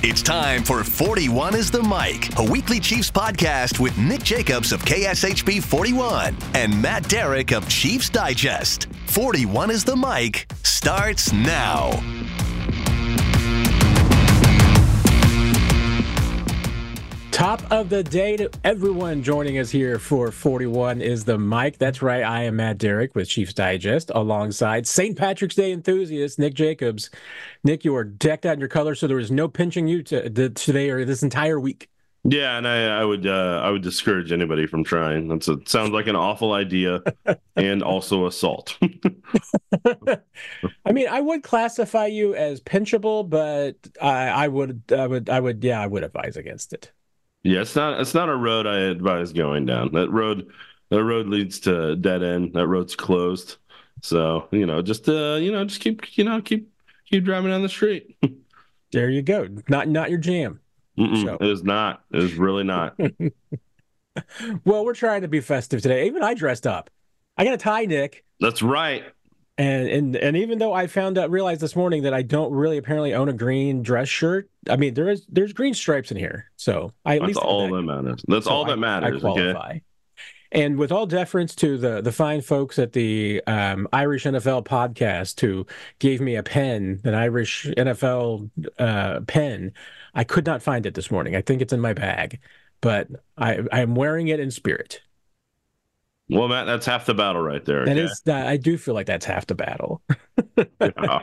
It's time for 41 is the Mic, a weekly Chiefs podcast with Nick Jacobs of KSHB 41 and Matt Derrick of Chiefs Digest. 41 is the Mic starts now. Top of the day to everyone joining us here for 41 is the Mic. That's right, I am Matt Derrick with Chiefs Digest alongside St. Patrick's Day enthusiast Nick Jacobs. Nick, you are decked out in your colors, so there is no pinching you today or this entire week. Yeah, and I would discourage anybody from trying. Sounds like an awful idea and also assault. I mean, I would classify you as pinchable, but I would advise against it. Yeah, it's not a road I advise going down. That road leads to dead end. That road's closed. So, just keep driving down the street. There you go. Not your jam. So. It is not. It is really not. Well, we're trying to be festive today. Even I dressed up. I got a tie, Nick. That's right. And even though I realized this morning that I don't really apparently own a green dress shirt. I mean, there's green stripes in here, so that's all that matters. That's all that matters. I qualify. Okay? And with all deference to the fine folks at the Irish NFL podcast who gave me a pen, an Irish NFL pen, I could not find it this morning. I think it's in my bag, but I'm wearing it in spirit. Well, Matt, that's half the battle right there. Okay? I do feel like that's half the battle. Yeah.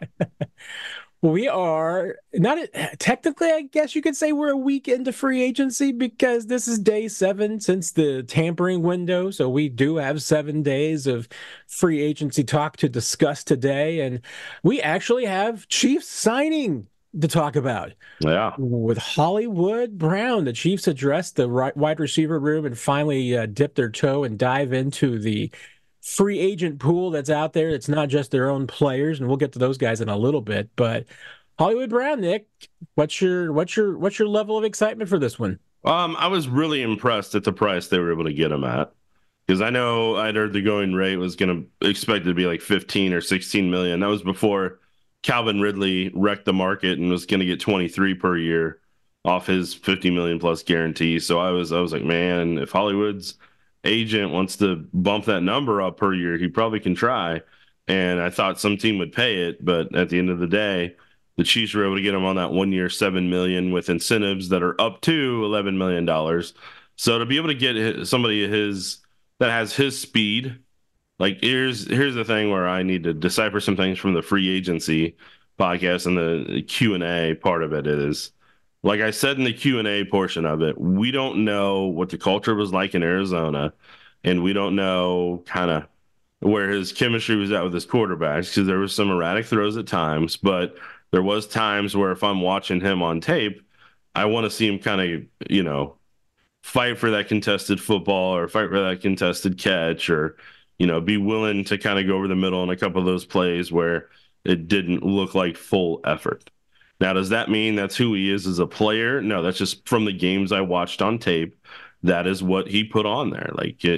We are not technically, I guess you could say we're a week into free agency because this is day 7 since the tampering window. So we do have 7 days of free agency talk to discuss today. And we actually have Chiefs signing to talk about. Yeah. With Hollywood Brown, the Chiefs addressed the wide receiver room and finally dipped their toe and dive into the free agent pool that's out there. It's not just their own players, and we'll get to those guys in a little bit. But Hollywood Brown, Nick, what's your level of excitement for this one? I was really impressed at the price they were able to get him at, because I know I'd heard the going rate was going to expect to be like 15 or 16 million. That was before Calvin Ridley wrecked the market and was going to get 23 per year off his 50 million plus guarantee. So I was like, man, if Hollywood's agent wants to bump that number up per year, he probably can try. And I thought some team would pay it, but at the end of the day, the Chiefs were able to get him on that 1 year, $7 million with incentives that are up to $11 million. So to be able to get somebody that has his speed, like here's the thing where I need to decipher some things from the free agency podcast, and the Q&A part of it is, like I said in the Q&A portion of it, we don't know what the culture was like in Arizona, and we don't know kind of where his chemistry was at with his quarterbacks, because there was some erratic throws at times, but there was times where if I'm watching him on tape, I want to see him kind of, fight for that contested football or fight for that contested catch, or, be willing to kind of go over the middle in a couple of those plays where it didn't look like full effort. Now, does that mean that's who he is as a player? No, that's just from the games I watched on tape. That is what he put on there.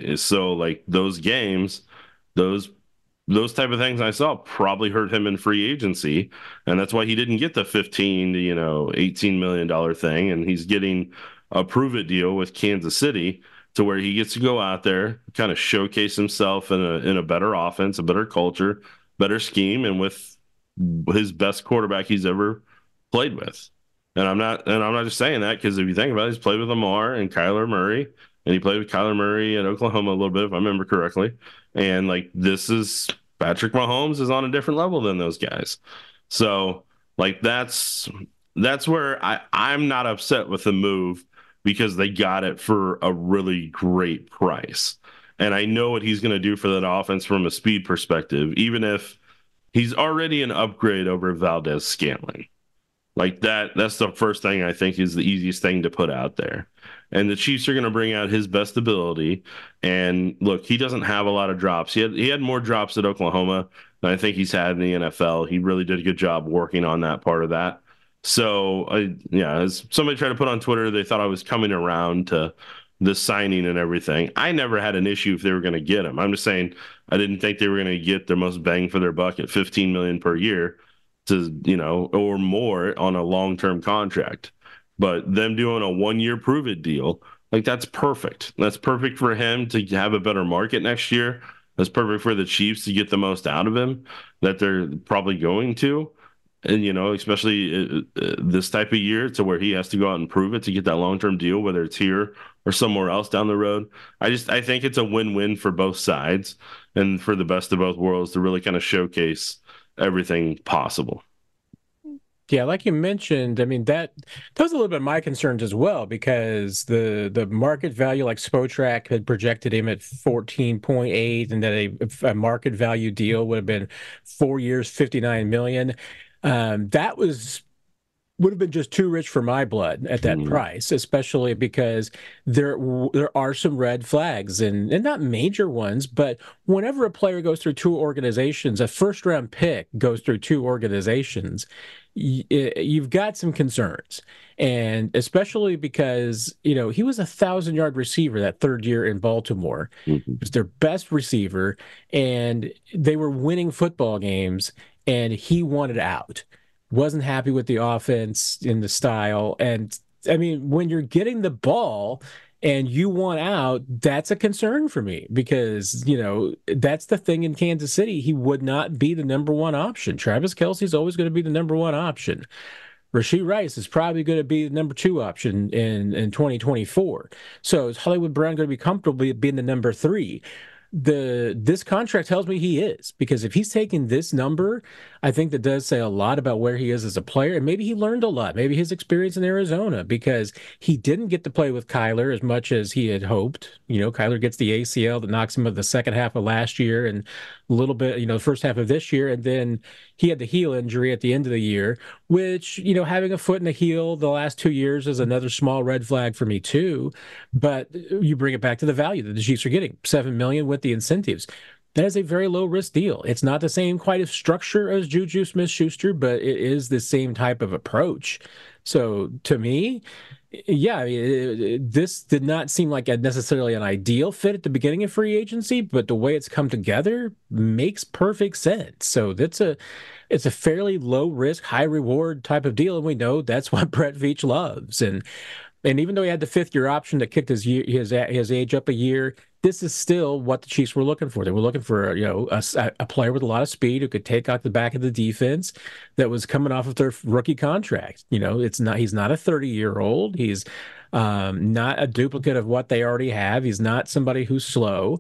Those games, those type of things I saw probably hurt him in free agency, and that's why he didn't get the 15 to $18 million thing, and he's getting a prove-it deal with Kansas City to where he gets to go out there, kind of showcase himself in a better offense, a better culture, better scheme, and with his best quarterback he's ever played with. And I'm not just saying that because if you think about it, he's played with Lamar and Kyler Murray, and he played with Kyler Murray at Oklahoma a little bit, if I remember correctly. And this is Patrick Mahomes is on a different level than those guys. So that's where I'm not upset with the move, because they got it for a really great price. And I know what he's going to do for that offense from a speed perspective, even if he's already an upgrade over Valdez-Scantling. That's the first thing I think is the easiest thing to put out there. And the Chiefs are going to bring out his best ability. And look, he doesn't have a lot of drops. He had more drops at Oklahoma than I think he's had in the NFL. He really did a good job working on that part of that. So, as somebody tried to put on Twitter, they thought I was coming around to the signing and everything. I never had an issue if they were going to get him. I'm just saying I didn't think they were going to get their most bang for their buck at $15 million per year. to, or more on a long-term contract. But them doing a 1-year prove-it deal, like that's perfect. That's perfect for him to have a better market next year. That's perfect for the Chiefs to get the most out of him that they're probably going to. And, especially this type of year to where he has to go out and prove it to get that long-term deal, whether it's here or somewhere else down the road. I think it's a win-win for both sides and for the best of both worlds to really kind of showcase everything possible. Yeah, like you mentioned, I mean that was a little bit of my concerns as well, because the market value, like Spotrac had projected him at 14.8, and that a market value deal would have been 4 years, 59 million. That would have been just too rich for my blood at that price, especially because there are some red flags, and not major ones, but whenever a player goes through two organizations, a first round pick goes through two organizations, you've got some concerns. And especially because, he was 1,000-yard receiver that third year in Baltimore. Mm-hmm. He was their best receiver, and they were winning football games, and he wanted out. Wasn't happy with the offense in the style. And I mean, when you're getting the ball and you want out, that's a concern for me, because, that's the thing in Kansas City. He would not be the number one option. Travis Kelce's always going to be the number one option. Rashee Rice is probably going to be the number two option in 2024. So is Hollywood Brown going to be comfortable being the number three? This contract tells me he is, because if he's taking this number, I think that does say a lot about where he is as a player, and maybe he learned a lot. Maybe his experience in Arizona, because he didn't get to play with Kyler as much as he had hoped. Kyler gets the ACL that knocks him out the second half of last year and a little bit, the first half of this year, and then he had the heel injury at the end of the year, which, having a foot in the heel the last 2 years is another small red flag for me too. But you bring it back to the value that the Chiefs are getting, $7 million with the incentives. That is a very low risk deal. It's not the same quite as structure as Juju Smith-Schuster, but it is the same type of approach. So to me, yeah, this did not seem like necessarily an ideal fit at the beginning of free agency, but the way it's come together makes perfect sense. So it's a fairly low risk, high reward type of deal, and we know that's what Brett Veach loves. And even though he had the 5th-year option that kicked his age up a year, this is still what the Chiefs were looking for. They were looking for a player with a lot of speed who could take out the back of the defense that was coming off of their rookie contract. He's not a 30-year-old. He's not a duplicate of what they already have. He's not somebody who's slow.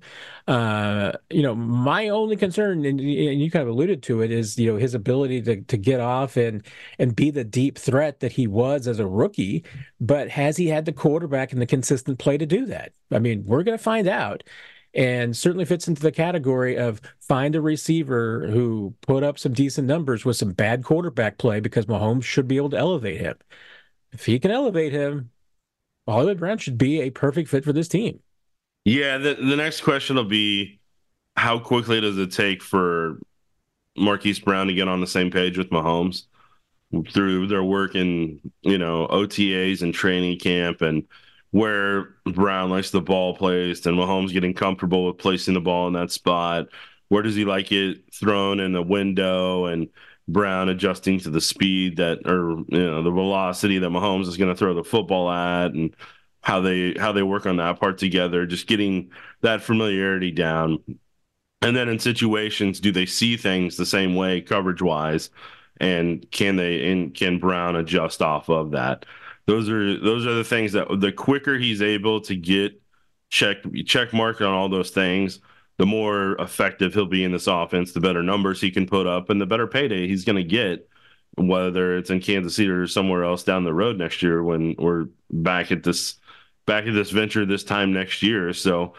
My only concern, and you kind of alluded to it, is his ability to get off and be the deep threat that he was as a rookie. But has he had the quarterback and the consistent play to do that? I mean, we're going to find out. And certainly fits into the category of find a receiver who put up some decent numbers with some bad quarterback play, because Mahomes should be able to elevate him. If he can elevate him, Hollywood Brown should be a perfect fit for this team. Yeah, the next question will be, how quickly does it take for Marquise Brown to get on the same page with Mahomes through their work in, OTAs and training camp, and where Brown likes the ball placed and Mahomes getting comfortable with placing the ball in that spot? Where does he like it thrown in the window, and Brown adjusting to the speed the velocity that Mahomes is going to throw the football at, and how they work on that part together, just getting that familiarity down. And then in situations, do they see things the same way coverage wise, and can Brown adjust off of that? Those are the things that the quicker he's able to get check mark on all those things, the more effective he'll be in this offense, the better numbers he can put up, and the better payday he's going to get, whether it's in Kansas City or somewhere else down the road next year when we're back at this venture this time next year. So,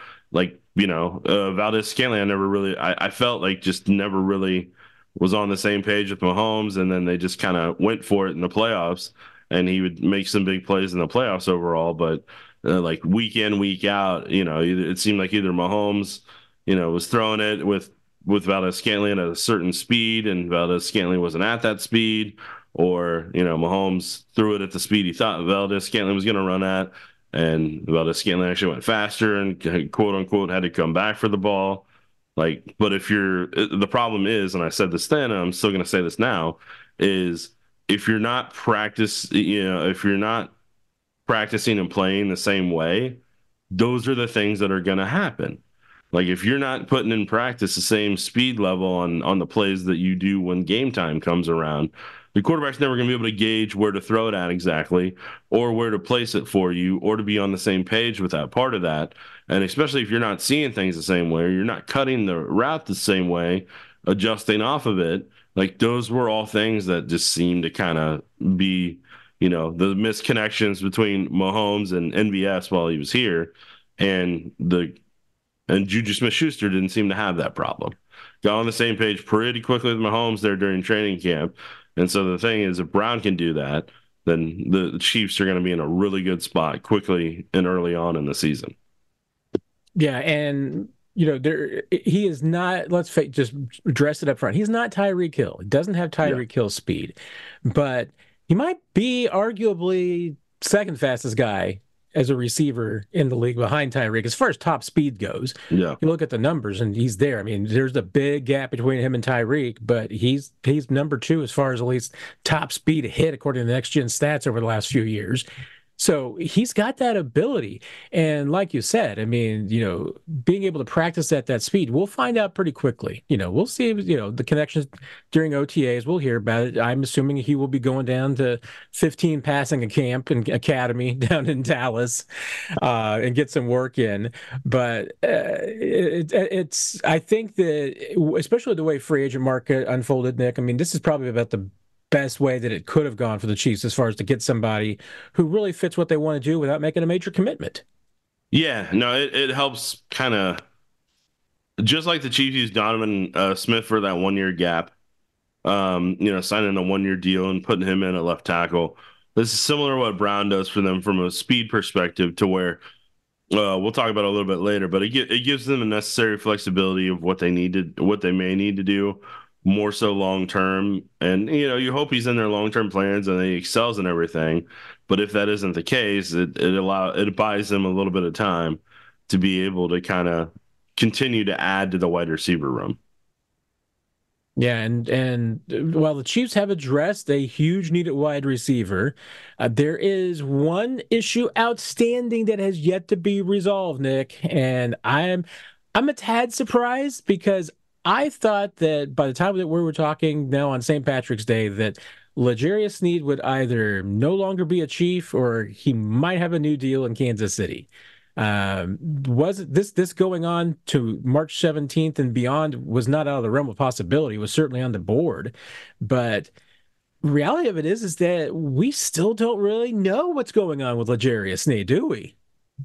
Valdez-Scantling, I felt like just never really was on the same page with Mahomes, and then they just kind of went for it in the playoffs, and he would make some big plays in the playoffs overall. But week in, week out, it seemed like either Mahomes, was throwing it with Valdez-Scantling at a certain speed, and Valdez-Scantling wasn't at that speed, or, Mahomes threw it at the speed he thought Valdez-Scantling was going to run at, and Valdez-Scantling actually went faster and quote unquote had to come back for the ball. But the problem is, and I said this then, and I'm still going to say this now, is if you're not if you're not practicing and playing the same way, those are the things that are going to happen. Like if you're not putting in practice the same speed level on the plays that you do when game time comes around, the quarterback's never going to be able to gauge where to throw it at exactly, or where to place it for you, or to be on the same page with that part of that. And especially if you're not seeing things the same way, or you're not cutting the route the same way, adjusting off of it, like those were all things that just seemed to kind of be, the misconnections between Mahomes and NBS while he was here, and Juju Smith-Schuster didn't seem to have that problem. Got on the same page pretty quickly with Mahomes there during training camp. And so the thing is, if Brown can do that, then the Chiefs are going to be in a really good spot quickly and early on in the season. Yeah, and he is not. Just address it up front. He's not Tyreek Hill. He doesn't have Tyreek Hill speed, but he might be arguably second fastest guy as a receiver in the league behind Tyreek as far as top speed goes. Yeah, you look at the numbers and he's there. I mean, there's a big gap between him and Tyreek, but he's number 2 as far as at least top speed hit according to the Next Gen stats over the last few years. So he's got that ability. And like you said, I mean, being able to practice at that speed, we'll find out pretty quickly. We'll see, the connections during OTAs. We'll hear about it. I'm assuming he will be going down to 15 passing a camp and academy down in Dallas and get some work in. But I think that, especially the way free agent market unfolded, Nick, I mean, this is probably about the best way that it could have gone for the Chiefs as far as to get somebody who really fits what they want to do without making a major commitment. Yeah, no, it helps kind of just like the Chiefs used Donovan Smith for that 1-year gap, signing a 1-year deal and putting him in at left tackle. This is similar to what Brown does for them from a speed perspective, to where we'll talk about it a little bit later, but it gives them the necessary flexibility of what they may need to do, more so long term. And you hope he's in their long term plans and he excels in everything. But if that isn't the case, it buys them a little bit of time to be able to kind of continue to add to the wide receiver room. Yeah, and while the Chiefs have addressed a huge need at wide receiver, there is one issue outstanding that has yet to be resolved, Nick. And I'm a tad surprised, because I thought that by the time that we were talking now on St. Patrick's Day, that L'Jarius Sneed would either no longer be a Chief or he might have a new deal in Kansas City. Was this going on to March 17th and beyond was not out of the realm of possibility. It was certainly on the board. But the reality of it is that we still don't really know what's going on with L'Jarius Sneed, do we?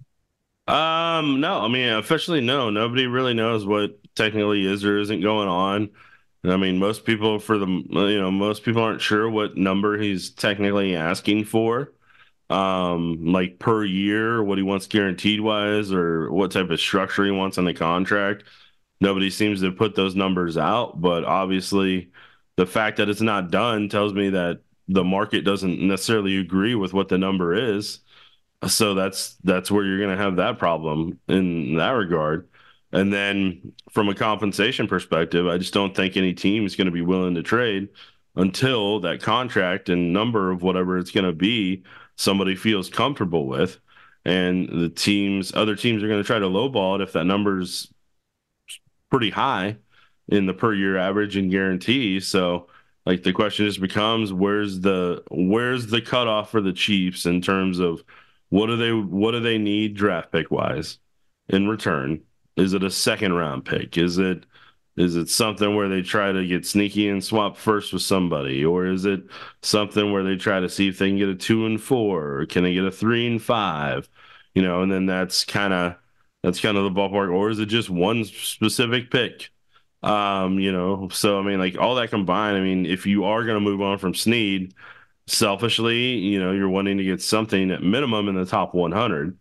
No, I mean, officially, no. Nobody really knows what technically is or isn't going on. I mean, most people aren't sure what number he's technically asking for, like per year, what he wants guaranteed wise, or what type of structure he wants on the contract. Nobody seems to put those numbers out, but obviously the fact that it's not done tells me that the market doesn't necessarily agree with what the number is. So that's where you're going to have that problem in that regard. And then from a compensation perspective, I just don't think any team is going to be willing to trade until that contract and number of whatever it's going to be, somebody feels comfortable with. And other teams are going to try to lowball it if that number's pretty high in the per year average and guarantee. So like the question just becomes, where's the cutoff for the Chiefs in terms of what do they need draft pick wise in return? Is it a second round pick? Is it something where they try to get sneaky and swap first with somebody? Or is it something where they try to see if they can get a 2 and 4, or can they get a 3 and 5? And then that's kind of the ballpark. Or is it just one specific pick? So I mean, like all that combined, I mean, if you are going to move on from Sneed, selfishly, you're wanting to get something at minimum in the top 100.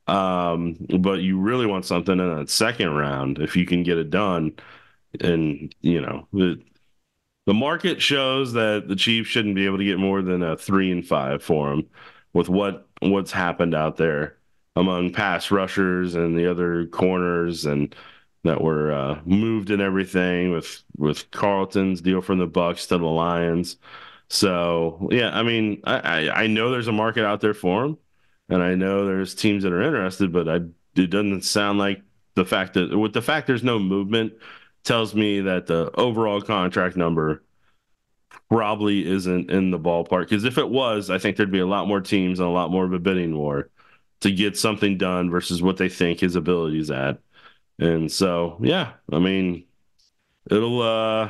But you really want something in that second round if you can get it done. And, the market shows that the Chiefs shouldn't be able to get more than a 3 and 5 for him with what's happened out there among pass rushers and the other corners and that were moved and everything with Carlton's deal from the Bucs to the Lions. So yeah, I mean, I know there's a market out there for him, and I know there's teams that are interested, but it doesn't sound like the fact there's no movement tells me that the overall contract number probably isn't in the ballpark. Because if it was, I think there'd be a lot more teams and a lot more of a bidding war to get something done versus what they think his ability is at. And so, yeah, I mean, it'll.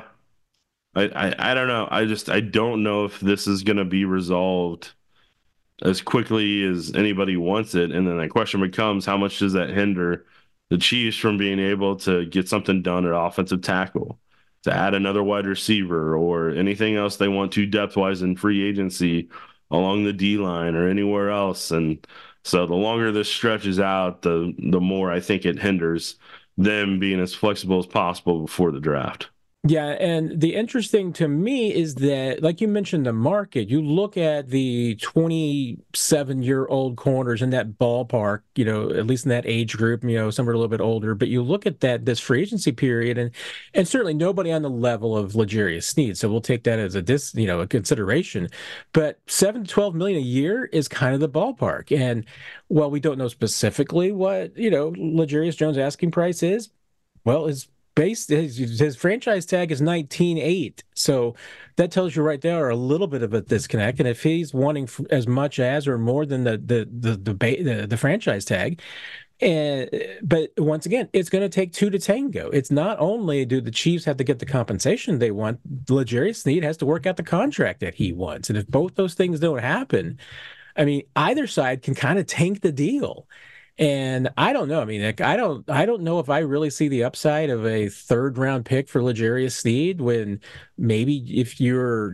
I don't know. I don't know if this is going to be resolved as quickly as anybody wants it. And then the question becomes, how much does that hinder the Chiefs from being able to get something done at offensive tackle, to add another wide receiver or anything else they want to depth-wise in free agency along the D line or anywhere else? And so the longer this stretches out, the more I think it hinders them being as flexible as possible before the draft. Yeah, and the interesting to me is that, like you mentioned, the market, you look at the 27-year-old corners in that ballpark, at least in that age group, somewhere a little bit older, but you look at this free agency period, and certainly nobody on the level of L'Jarius Sneed, so we'll take that as a consideration. But 7 to 12 million a year is kind of the ballpark. And while we don't know specifically what, L'Jarius Jones' asking price is, well, his franchise tag is 19.8, so that tells you right there a little bit of a disconnect. And if he's wanting as much as or more than the franchise tag, but once again, it's going to take two to tango. It's not only do the Chiefs have to get the compensation they want, L'Jarius Sneed has to work out the contract that he wants, and if both those things don't happen, I mean, either side can kind of tank the deal. And I don't know. I mean, I don't know if I really see the upside of a third-round pick for L'Jarius Sneed when maybe if your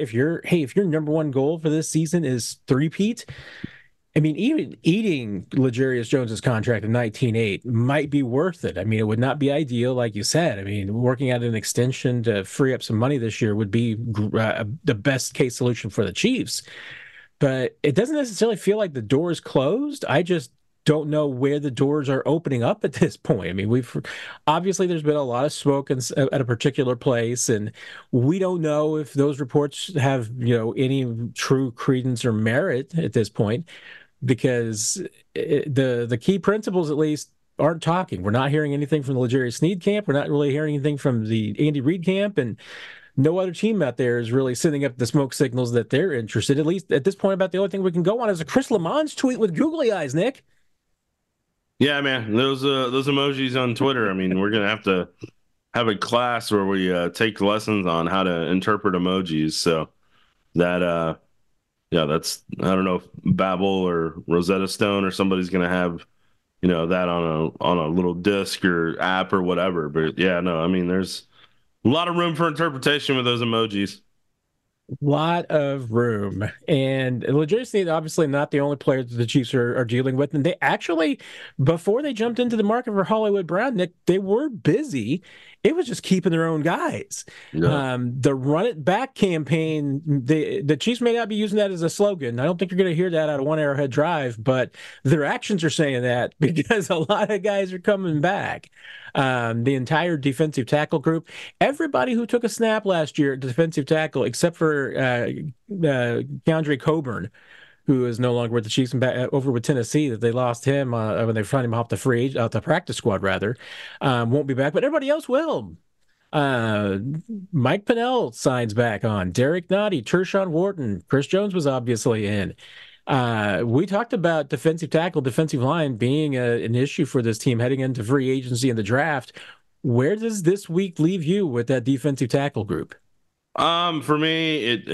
number one goal for this season is three-peat. I mean, even eating L'Jarius Jones's contract of 19.8 might be worth it. I mean, it would not be ideal, like you said. I mean, working out an extension to free up some money this year would be the best case solution for the Chiefs. But it doesn't necessarily feel like the door is closed. I just don't know where the doors are opening up at this point. I mean, obviously there's been a lot of smoke at a particular place, and we don't know if those reports have, any true credence or merit at this point, because the key principals, at least, aren't talking. We're not hearing anything from the L'Jarius Sneed camp. We're not really hearing anything from the Andy Reid camp, and no other team out there is really sending up the smoke signals that they're interested. At least at this point, about the only thing we can go on is a Chris Lamont's tweet with googly eyes, Nick. Yeah, man, those emojis on Twitter. I mean, we're gonna have to have a class where we take lessons on how to interpret emojis. So that, yeah, that's, I don't know if Babbel or Rosetta Stone or somebody's gonna have, that on a little disc or app or whatever. But yeah, no, I mean, there's a lot of room for interpretation with those emojis. Lot of room. And L'Jarius Sneed, obviously not the only player that the Chiefs are dealing with. And they actually, before they jumped into the market for Hollywood Brown, Nick, they were busy. It was just keeping their own guys. Yeah. The run it back campaign, the Chiefs may not be using that as a slogan. I don't think you're going to hear that out of One Arrowhead Drive, but their actions are saying that because a lot of guys are coming back. The entire defensive tackle group, everybody who took a snap last year at defensive tackle, except for Keondre Coburn, who is no longer with the Chiefs and back over with Tennessee, that they lost him when they found him off the practice squad, rather, won't be back, but everybody else will. Mike Pennell signs back on. Derek Nottie, Tershawn Wharton, Chris Jones was obviously in. We talked about defensive tackle, defensive line being an issue for this team heading into free agency and the draft. Where does this week leave you with that defensive tackle group? For me,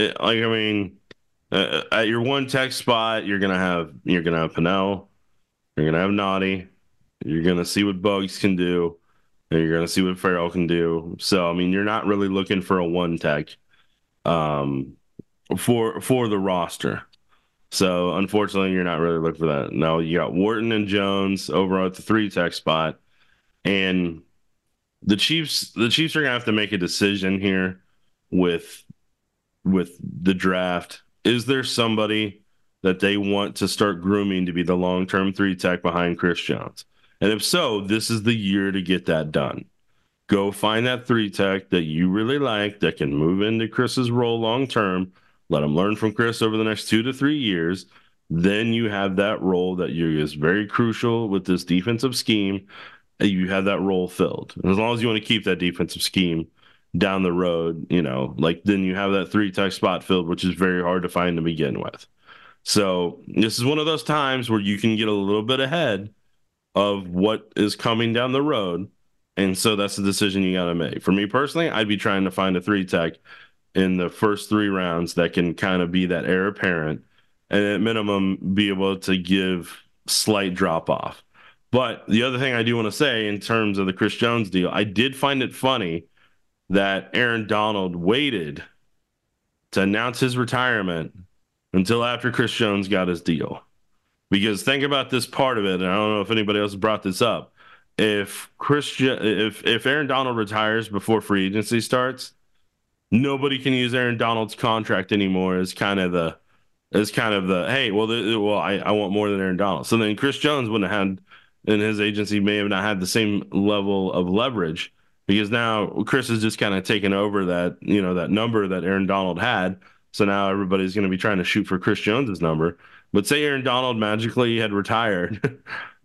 at your one tech spot, you're gonna have Pennell, you're gonna have Nottie, you're gonna see what Bugs can do, and you're gonna see what Farrell can do. So I mean, you're not really looking for a one tech, for the roster. So unfortunately, you're not really looking for that. Now you got Wharton and Jones over at the 3 tech spot, and the Chiefs are gonna have to make a decision here with the draft. Is there somebody that they want to start grooming to be the long-term 3 tech behind Chris Jones? And if so, this is the year to get that done. Go find that 3 tech that you really like that can move into Chris's role long-term. let him learn from Chris over the next 2 to 3 years. Then you have that role that is very crucial with this defensive scheme. You have that role filled. And as long as you want to keep that defensive scheme down the road, then you have that 3-tech spot filled, which is very hard to find to begin with. So this is one of those times where you can get a little bit ahead of what is coming down the road. And so that's the decision you got to make. For me personally, I'd be trying to find a 3-tech in the first 3 rounds that can kind of be that heir apparent and at minimum be able to give slight drop off. But the other thing I do want to say in terms of the Chris Jones deal, I did find it funny that Aaron Donald waited to announce his retirement until after Chris Jones got his deal. Because think about this part of it, and I don't know if anybody else brought this up. If Aaron Donald retires before free agency starts, nobody can use Aaron Donald's contract anymore as kind of the hey, I want more than Aaron Donald. So then Chris Jones wouldn't have had, and his agency may have not had the same level of leverage because now Chris is just kind of taken over that, that number that Aaron Donald had. So now everybody's going to be trying to shoot for Chris Jones's number. But say Aaron Donald magically had retired,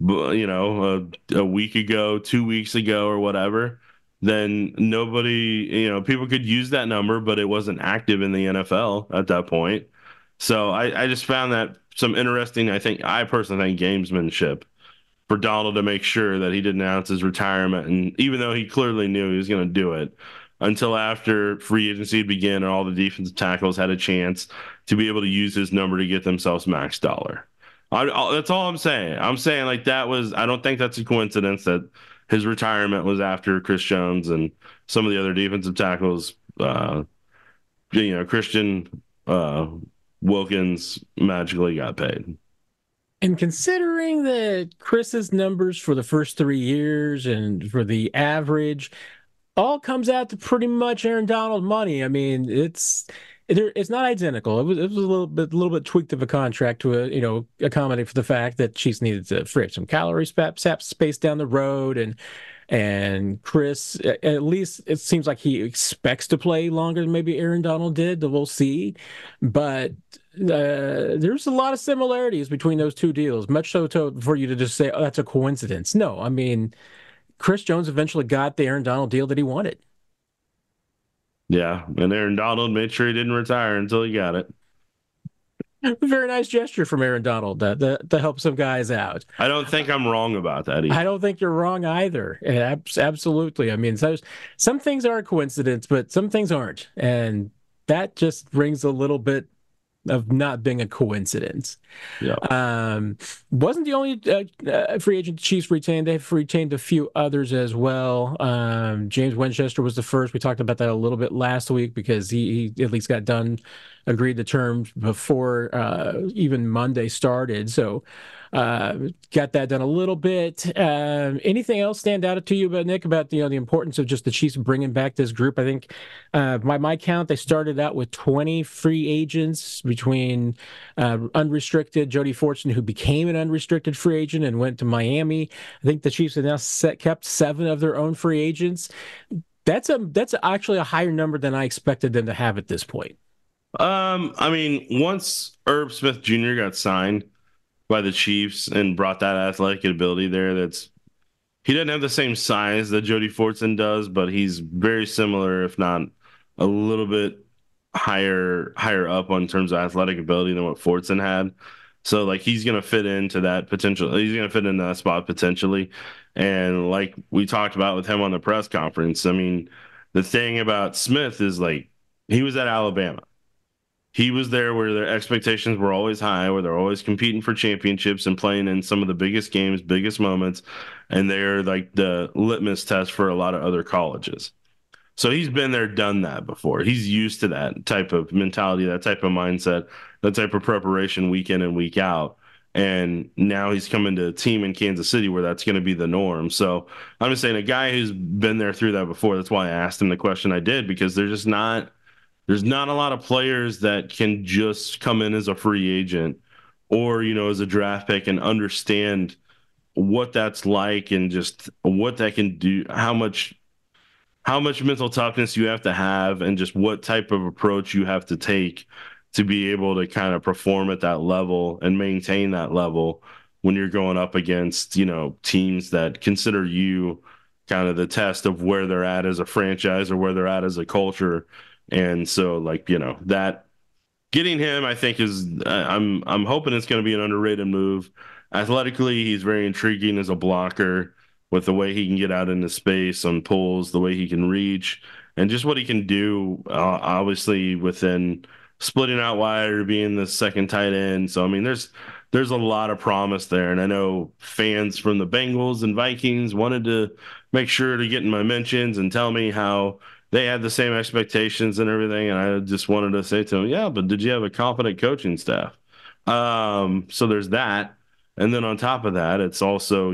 a week ago, 2 weeks ago, or whatever, then nobody, people could use that number, but it wasn't active in the NFL at that point. So I just found that some interesting, I personally think gamesmanship for Donald to make sure that he didn't announce his retirement. And even though he clearly knew he was going to do it, until after free agency began and all the defensive tackles had a chance to be able to use his number to get themselves max dollar. That's all I'm saying. I'm saying I don't think that's a coincidence that his retirement was after Chris Jones and some of the other defensive tackles, Christian Wilkins magically got paid. And considering that Chris's numbers for the first 3 years and for the average all comes out to pretty much Aaron Donald money. I mean, it's not identical. It was a little bit tweaked of a contract to accommodate for the fact that Chiefs needed to free up some calorie space down the road, and Chris, at least it seems like he expects to play longer than maybe Aaron Donald did. We'll see, but there's a lot of similarities between those two deals. Much so for you to just say, "Oh, that's a coincidence." No, I mean, Chris Jones eventually got the Aaron Donald deal that he wanted. Yeah, and Aaron Donald made sure he didn't retire until he got it. Very nice gesture from Aaron Donald to help some guys out. I don't think I'm wrong about that either. I don't think you're wrong either. Absolutely. I mean, some things are a coincidence, but some things aren't. And that just brings a little bit of not being a coincidence. Yeah. Wasn't the only free agent the Chiefs retained. They've retained a few others as well. James Winchester was the first. We talked about that a little bit last week because he at least got agreed to terms before even Monday started. So got that done a little bit. Anything else stand out to you about Nick about the importance of just the Chiefs bringing back this group? I think by my count, they started out with 20 free agents between unrestricted Jody Fortson, who became an unrestricted free agent and went to Miami. I think the Chiefs have now kept 7 of their own free agents. That's actually a higher number than I expected them to have at this point. I mean, once Herb Smith Jr. got signed by the Chiefs and brought that athletic ability there, he doesn't have the same size that Jody Fortson does, but he's very similar, if not a little bit higher up on terms of athletic ability than what Fortson had. So he's going to fit into that potential. He's going to fit in that spot potentially. And like we talked about with him on the press conference, I mean, the thing about Smith is he was at Alabama. He was there where their expectations were always high, where they're always competing for championships and playing in some of the biggest games, biggest moments. And they're the litmus test for a lot of other colleges. So he's been there, done that before. He's used to that type of mentality, that type of mindset, that type of preparation week in and week out. And now he's coming to a team in Kansas City where that's going to be the norm. So I'm just saying, a guy who's been there through that before, that's why I asked him the question I did, because there's not a lot of players that can just come in as a free agent or, as a draft pick and understand what that's like and just what that can do, how much mental toughness you have to have and just what type of approach you have to take to be able to kind of perform at that level and maintain that level when you're going up against, teams that consider you kind of the test of where they're at as a franchise or where they're at as a culture. And so, that getting him, I think I'm hoping it's going to be an underrated move. Athletically, he's very intriguing as a blocker with the way he can get out into space on pulls, the way he can reach, and just what he can do, obviously within splitting out wide or being the second tight end. So, I mean, there's a lot of promise there. And I know fans from the Bengals and Vikings wanted to make sure to get in my mentions and tell me how they had the same expectations and everything. And I just wanted to say to them, yeah, but did you have a competent coaching staff? So there's that. And then on top of that, it's also,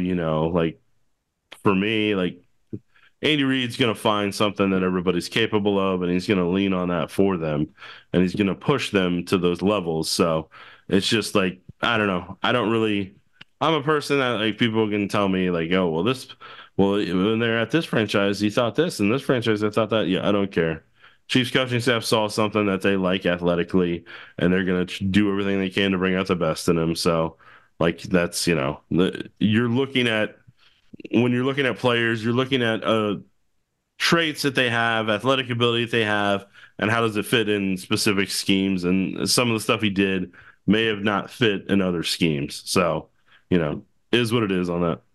for me, Andy Reid's going to find something that everybody's capable of, and he's going to lean on that for them, and he's going to push them to those levels. So it's just I don't know. I'm a person that people can tell me oh, when they're at this franchise, he thought this, and this franchise, I thought that. Yeah, I don't care. Chiefs coaching staff saw something that they like athletically, and they're going to do everything they can to bring out the best in him. So that's, you're looking at, when you're looking at players, you're looking at traits that they have, athletic ability that they have, and how does it fit in specific schemes. And some of the stuff he did may have not fit in other schemes. So, is what it is on that.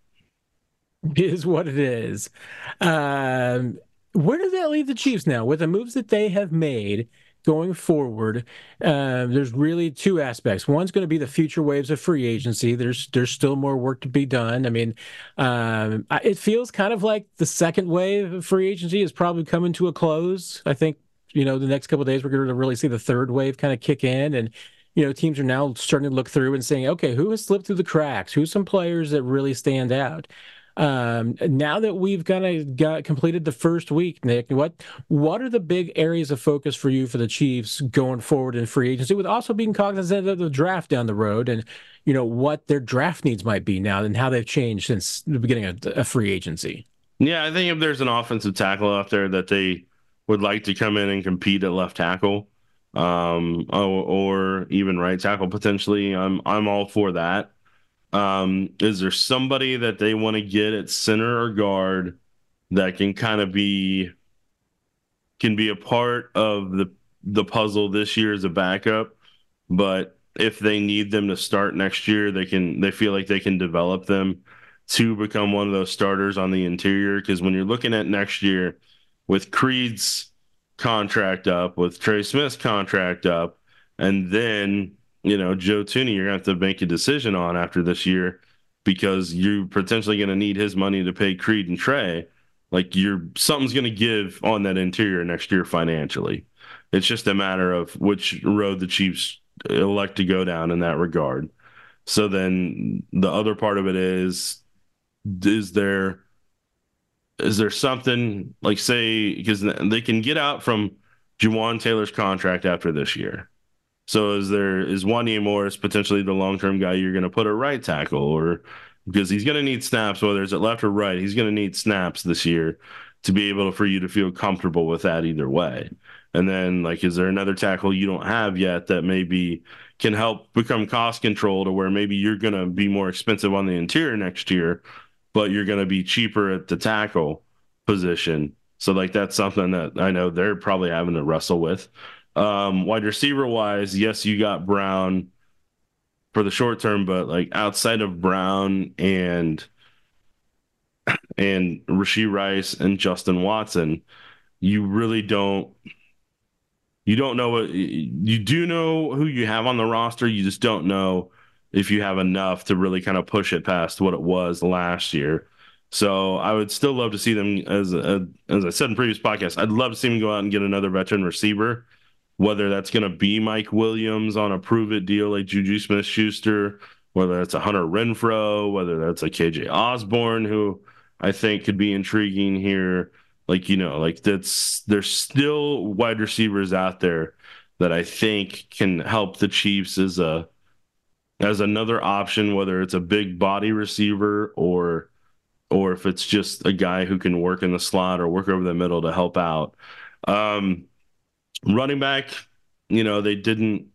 Is what it is. Where does that leave the Chiefs now with the moves that they have made going forward? There's really two aspects. One's going to be the future waves of free agency. There's still more work to be done. I mean, it feels kind of like the second wave of free agency is probably coming to a close. I think, the next couple of days we're going to really see the third wave kind of kick in, and teams are now starting to look through and saying, okay, who has slipped through the cracks? Who's some players that really stand out? Now that we've got completed the first week, Nick, what are the big areas of focus for you for the Chiefs going forward in free agency, with also being cognizant of the draft down the road, and what their draft needs might be now and how they've changed since the beginning of a free agency? Yeah, I think if there's an offensive tackle out there that they would like to come in and compete at left tackle, or even right tackle potentially, I'm all for that. Is there somebody that they want to get at center or guard that can kind of can be a part of the puzzle this year as a backup, but if they need them to start next year, they feel like they can develop them to become one of those starters on the interior? Because when you're looking at next year with Creed's contract up, with Trey Smith's contract up, and then Joe Thuney, you're going to have to make a decision on after this year, because you're potentially going to need his money to pay Creed and Trey. Something's going to give on that interior next year financially. It's just a matter of which road the Chiefs elect to go down in that regard. So then the other part of it is there something say, because they can get out from Juwan Taylor's contract after this year. So is Wanya Morris potentially the long-term guy you're going to put at right tackle, or because he's going to need snaps, whether it's at left or right, he's going to need snaps this year to be able for you to feel comfortable with that either way. And then is there another tackle you don't have yet that maybe can help become cost control to where maybe you're going to be more expensive on the interior next year, but you're going to be cheaper at the tackle position. So that's something that I know they're probably having to wrestle with. Wide receiver wise, yes, you got Brown for the short term, but outside of Brown and Rashee Rice and Justin Watson, you really don't know what you do know who you have on the roster. You just don't know if you have enough to really kind of push it past what it was last year. So I would still love to see them, as I said in previous podcasts, I'd love to see them go out and get another veteran receiver, whether that's going to be Mike Williams on a prove-it deal like Juju Smith-Schuster, whether that's a Hunter Renfrow, whether that's a KJ Osborne, who I think could be intriguing here. There's still wide receivers out there that I think can help the Chiefs as another option, whether it's a big body receiver or if it's just a guy who can work in the slot or work over the middle to help out. Running back, they didn't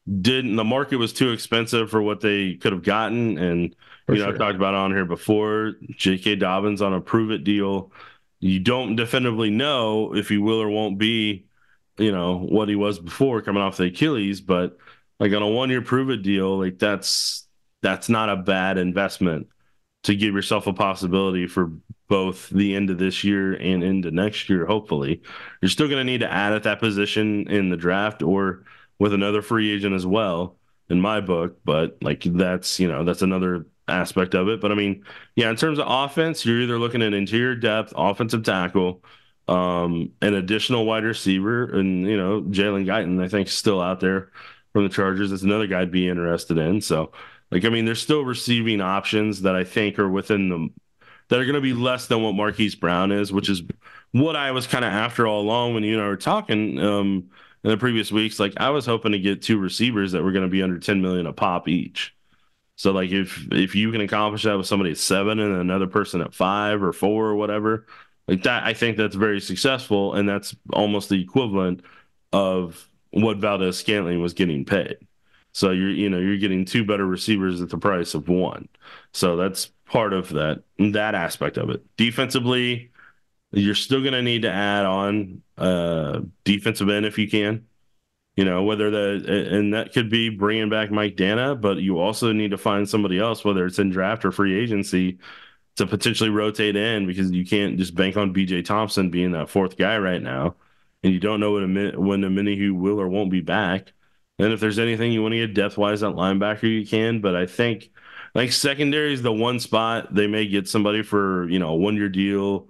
the market was too expensive for what they could have gotten. And, I've talked about on here before, J.K. Dobbins on a prove it deal. You don't definitively know if he will or won't be, what he was before coming off the Achilles, but like on a 1-year prove it deal, like that's not a bad investment to give yourself a possibility for both the end of this year and into next year. Hopefully, you're still going to need to add at that position in the draft or with another free agent as well, in my book. But like that's another aspect of it. But I mean, yeah, in terms of offense, you're either looking at interior depth, offensive tackle, an additional wide receiver, and Jalen Guyton, I think, is still out there from the Chargers. It's another guy I'd be interested in. So, like, I mean, there's still receiving options that I think are within the that are going to be less than what Marquise Brown is, which is what I was kind of after all along when you and I were talking in the previous weeks. Like, I was hoping to get 2 receivers that were going to be under 10 million a pop each. So like if you can accomplish that with somebody at 7 and another person at 5 or 4 or whatever, like that, I think that's very successful, and that's almost the equivalent of what Valdez-Scantling was getting paid. So you're getting 2 better receivers at the price of 1. So that's part of that aspect of it. Defensively, you're still going to need to add on defensive end if you can. Whether and that could be bringing back Mike Dana, but you also need to find somebody else, whether it's in draft or free agency, to potentially rotate in, because you can't just bank on BJ Thompson being that 4th guy right now. And you don't know when Omenihu will or won't be back. And if there's anything you want to get depth-wise at linebacker, you can. But I think like secondary is the one spot they may get somebody for, a 1-year deal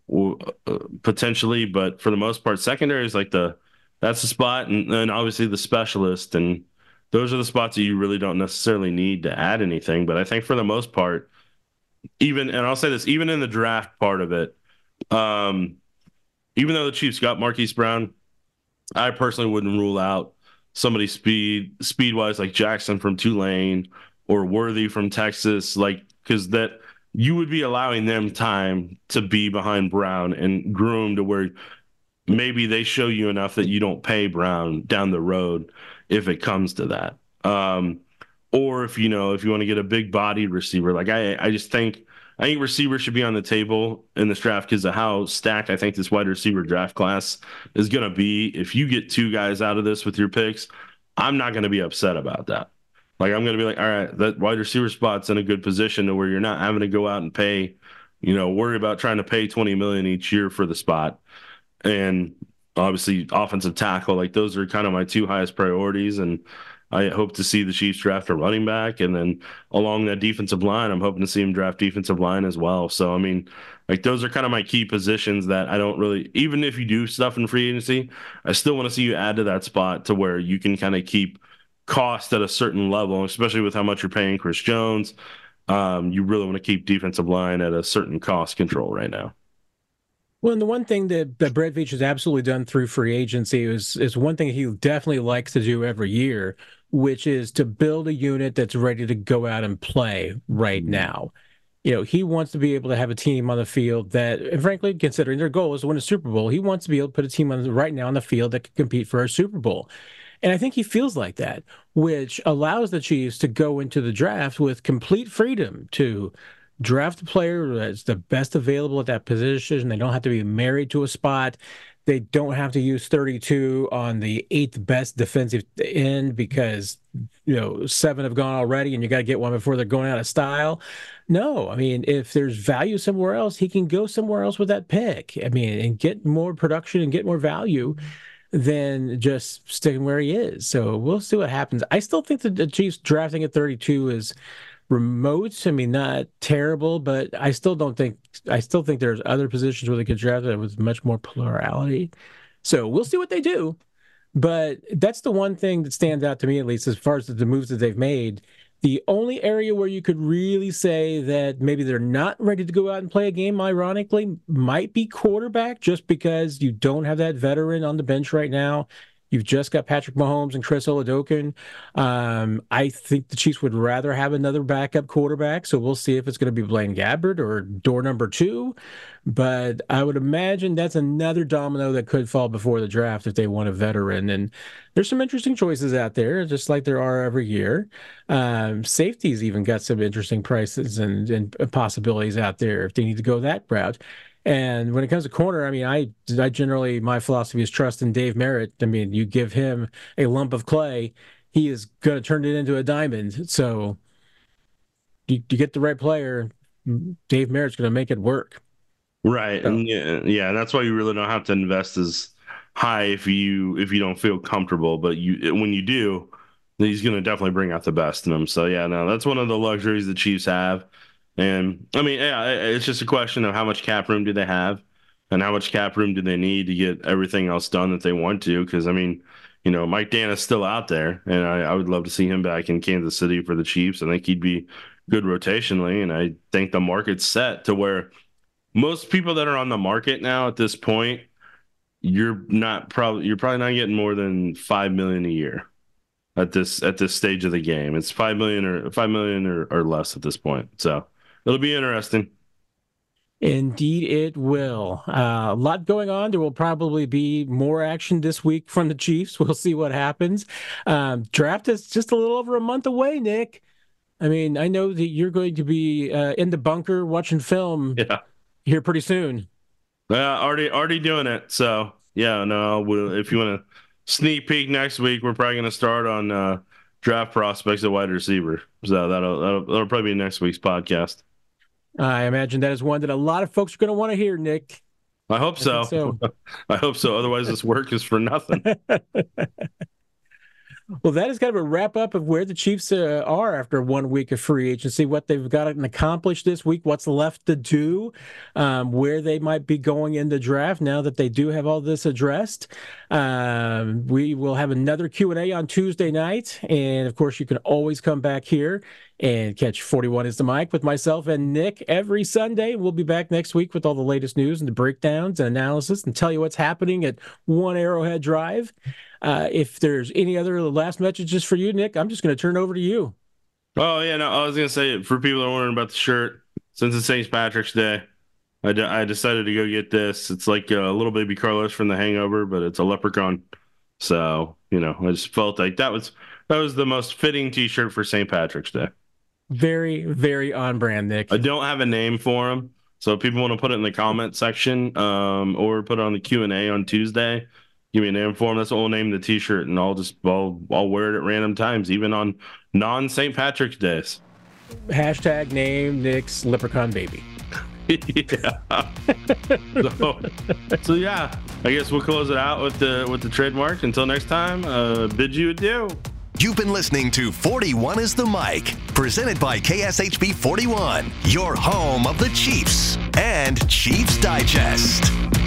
potentially. But for the most part, secondary is like that's the spot, and obviously the specialist, and those are the spots that you really don't necessarily need to add anything. But I think for the most part, and I'll say this, even in the draft part of it, even though the Chiefs got Marquise Brown, I personally wouldn't rule out somebody speed-wise like Jackson from Tulane or Worthy from Texas, because that you would be allowing them time to be behind Brown and groom to where maybe they show you enough that you don't pay Brown down the road if it comes to that. Or if you want to get a big bodied receiver, like I think receivers should be on the table in this draft because of how stacked I think this wide receiver draft class is going to be. If you get 2 guys out of this with your picks, I'm not going to be upset about that. Like, I'm going to be like, all right, that wide receiver spot's in a good position to where you're not having to go out and pay, worry about trying to pay $20 million each year for the spot. And obviously offensive tackle, like those are kind of my 2 highest priorities. And I hope to see the Chiefs draft a running back. And then along that defensive line, I'm hoping to see him draft defensive line as well. So, I mean, like those are kind of my key positions that I don't really, even if you do stuff in free agency, I still want to see you add to that spot to where you can kind of keep cost at a certain level, especially with how much you're paying Chris Jones. You really want to keep defensive line at a certain cost control right now. Well, and the one thing that Brett Veach has absolutely done through free agency is one thing he definitely likes to do every year, which is to build a unit that's ready to go out and play right now. He wants to be able to have a team on the field that, and frankly, considering their goal is to win a Super Bowl, he wants to be able to put a team right now on the field that can compete for a Super Bowl. And I think he feels like that, which allows the Chiefs to go into the draft with complete freedom to draft a player that's the best available at that position. They don't have to be married to a spot. They don't have to use 32 on the 8th best defensive end because 7 have gone already and you got to get one before they're going out of style. No, I mean, if there's value somewhere else, he can go somewhere else with that pick. I mean, and get more production and get more value than just sticking where he is. So we'll see what happens. I still think that the Chiefs drafting at 32 is remote. I mean, not terrible, but I still think there's other positions where they could draft it with much more plurality. So we'll see what they do. But that's the one thing that stands out to me, at least, as far as the moves that they've made. The only area where you could really say that maybe they're not ready to go out and play a game, ironically, might be quarterback, just because you don't have that veteran on the bench right now You've just got Patrick Mahomes and Chris Oladokun. I think the Chiefs would rather have another backup quarterback, so we'll see if it's going to be Blaine Gabbert or door number 2. But I would imagine that's another domino that could fall before the draft if they want a veteran. And there's some interesting choices out there, just like there are every year. Safeties even got some interesting prices and possibilities out there if they need to go that route. And when it comes to corner, I mean, I generally, my philosophy is trust in Dave Merritt. I mean, you give him a lump of clay, he is going to turn it into a diamond. So you get the right player, Dave Merritt's going to make it work. Right. So. And yeah, that's why you really don't have to invest as high if you don't feel comfortable. But when you do, he's going to definitely bring out the best in them. So yeah, no, that's one of the luxuries the Chiefs have. And I mean, yeah, it's just a question of how much cap room do they have and how much cap room do they need to get everything else done that they want to. Because I mean, Mike Dana's still out there, and I would love to see him back in Kansas City for the Chiefs. I think he'd be good rotationally, and I think the market's set to where most people that are on the market now at this point, you're probably not getting more than $5 million a year at this stage of the game. It's $5 million or less at this point. So it'll be interesting. Indeed, it will. A lot going on. There will probably be more action this week from the Chiefs. We'll see what happens. Draft is just a little over a month away, Nick. I mean, I know that you're going to be in the bunker watching film here pretty soon. Already doing it. So, yeah, no, if you want to sneak peek next week, we're probably going to start on draft prospects at wide receiver. So that'll probably be next week's podcast. I imagine that is one that a lot of folks are going to want to hear, Nick. I hope so. I hope so. Otherwise, this work is for nothing. Well, that is kind of a wrap up of where the Chiefs are after 1 week of free agency, what they've got and accomplished this week, what's left to do, where they might be going in the draft now that they do have all this addressed. We will have another Q&A on Tuesday night. And, of course, you can always come back here and catch 41 is the Mic with myself and Nick every Sunday. We'll be back next week with all the latest news and the breakdowns and analysis and tell you what's happening at One Arrowhead Drive. If there's any other last messages for you, Nick, I'm just going to turn over to you. Oh, yeah, no, I was going to say, for people that are wondering about the shirt, since it's St. Patrick's Day, I decided to go get this. It's like a little baby Carlos from The Hangover, but it's a leprechaun. So, I just felt like that was the most fitting T-shirt for St. Patrick's Day. Very, very on brand, Nick. I don't have a name for him, so if people want to put it in the comment section or put it on the Q&A on Tuesday, give me a name for him. That's what we'll name the T-shirt, and I'll wear it at random times, even on non-St. Patrick's days. Hashtag name Nick's leprechaun baby. Yeah. So yeah, I guess we'll close it out with the trademark. Until next time, bid you adieu. You've been listening to 41 is the Mic, presented by KSHP 41, your home of the Chiefs and Chiefs Digest.